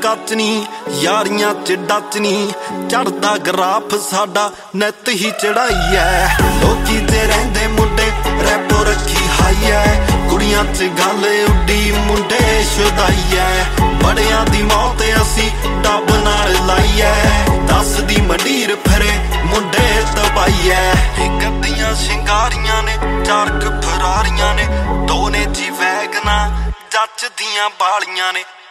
ਕੱਚ ਨੀ, ਯਾਰੀਆਂ ਚ ਡੱਚ ਨੀ, ਚੜਦਾ ਗਰਾਫ ਸਾਡਾ ਨਿੱਤ ਹੀ ਚੜਾਈ ਐ। ਲੋਕੀ ਤੇ ਰਹਿੰਦੇ ਮੁੰਡੇ ਰੈਪੋ ਰੱਖੀ ਹਾਈ ਐ, ਕੁੜੀਆਂ ਚ ਗੱਲ ਉੱਡੀ ਮੁੰਡੇ ਸ਼ੁਦਾਈ ਐ। ਬੜਿਆਂ ਦੀ ਮੌਤ ਅਸੀਂ ਡੱਬ ਨਾਲ ਲਾਈ ਐ, ਦੱਸਦੀ ਮੰਡੀਰ ਫਿਰੇ ਮੁੰਡੇ ਤਬਾਈ ਐ। ਗੱਡੀਆਂ ਸ਼ਿੰਗਾਰੀਆਂ ਨੇ, 4 ਫਰਾਰੀਆਂ ਨੇ, 2 ਨੇ ਜੀ ਵੈਗਨਾਂ, ਜੱਚ ਦੀਆਂ ਬਾਲੀਆਂ ਨੇ।